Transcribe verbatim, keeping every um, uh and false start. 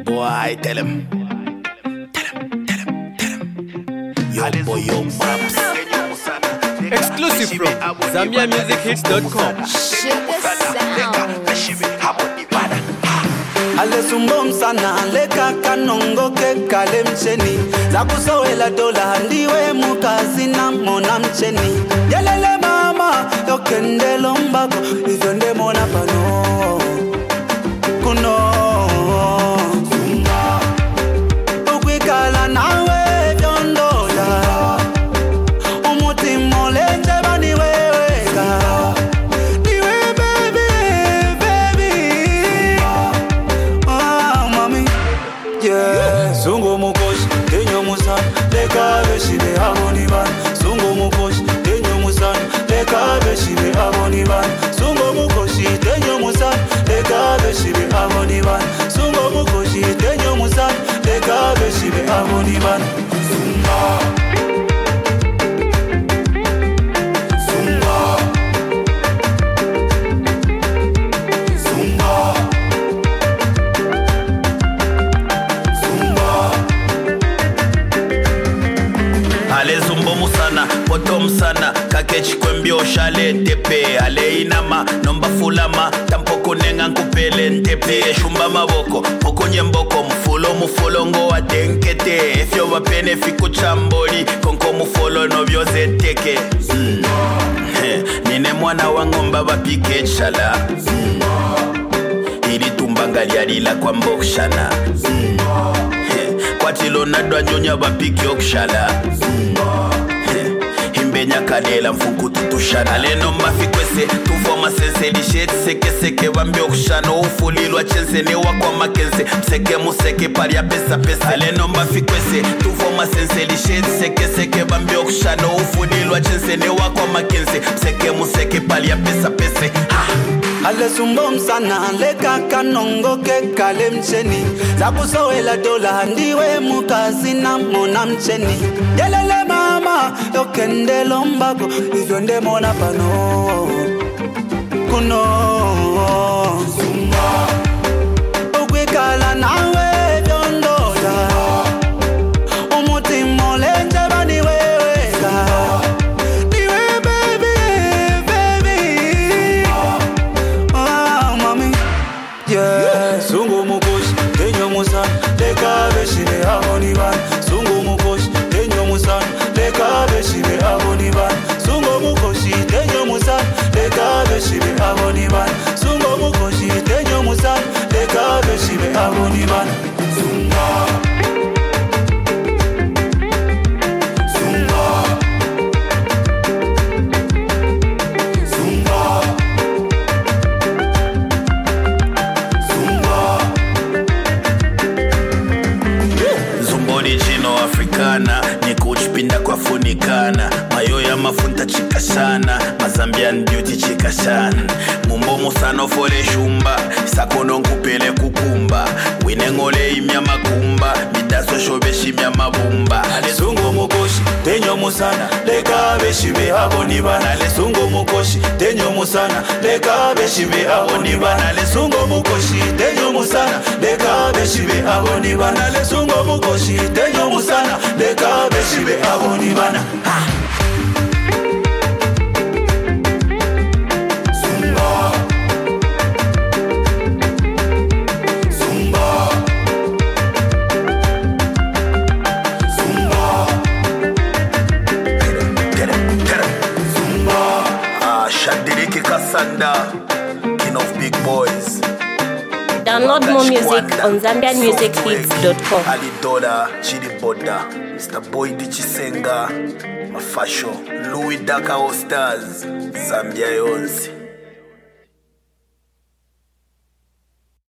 Why tell him? Tell him, tell him, tell him. Yo boy, yo Babs. Exclusive from Zambia Music Hits dot com. Ale sumbom sana leka kanongo ke kale mcheni zakusowela dola ndiwe mukazi na mona mcheni yelele mama yokendelo mbako hivyo ndemona pano kuno zumba ukwikala nawe vyondola umuti molenje bani weweka niwe baby baby ah mami yeah sungo mukoshi tenyo musana leka beshibe aboni ban sungo mukoshi tenyo musana leka beshibe aboni ban sungo mukoshi tenyo musana leka beshibe aboni ban sungo mukoshi tenyo musana leka beshibe aboni ban sunga Ale zumbo musana, poto musana, kakechi kwembio shale tepe. Ale inama, nomba fulama, tampoko nenga nkupele ntepe. Shumba maboko, poko nyemboko, mfulo mfulo ngo wa tenkete. Efyo wapene fiku chamboli, konko mfulo novyo zeteke. mm. Nine mwana wangomba wapike chala. mm. Ili tumbanga lialila kwa mbokshana. mm. Kwatilo nadwa nyonya wapike okshala. mm. Himbenya kadela mfuku tutushana. Aleno mafikwese tuvoma sense lisheti seke seke wambi okshana. Ufulilwa chense ne wakwa makense mseke museke pali ya pesa pesa. Aleno mafikwese tuvoma sense lisheti seke seke wambi okshana. Ufulilwa chense ne wakwa makense mseke museke pali ya pesa pesa. Ha! Ale sumbom sana leka kanongo ke kale mcheni zakusowela dola ndiwe mukazi na mona mcheni yelele mama yokendelo mbako hivyo ndemona pano kuno zumba ukwikala nawe vyondola umuti molenje bani weweka niwe baby baby ah mami yeah sungu mukoshi tenyo musana leka beshibe aboni ban sungu mukoshi tenyo musana leka beshibe aboni ban sungu mukoshi tenyo musana leka beshibe aboni ban sungu mukoshi tenyo musana leka beshibe aboni ban sunga sunga sunga sunga Zumboni jino Afrikana nikuchipinda kwa funikana. Mayo ya mafunta chika sana, Mazambian beauty chika sana. Mumbo musano fole shumba, sakono nkupele kukumba. Winengole imya makumba, midaso shobeshi imya mabumba. Ale sungo mukoshi tenyo musana leka beshibe aboni bana le sungo mukoshi tenyo musana leka beshibe aboni bana le sungo mukoshi tenyo musana leka beshibe aboni bana le sungo mukoshi tenyo musana leka beshibe aboni bana ha Zumba Zumba Zumba Tell him, tell him. Zumba Ah, Shadiriki Kasanda, king of big boys. Download more music on Zambian Music Hits dot com. Ali Dola, Chidi Boda, Mister Boy Dichisenga, Mafasho, Louis Daka All Stars, Zambia Yonzi.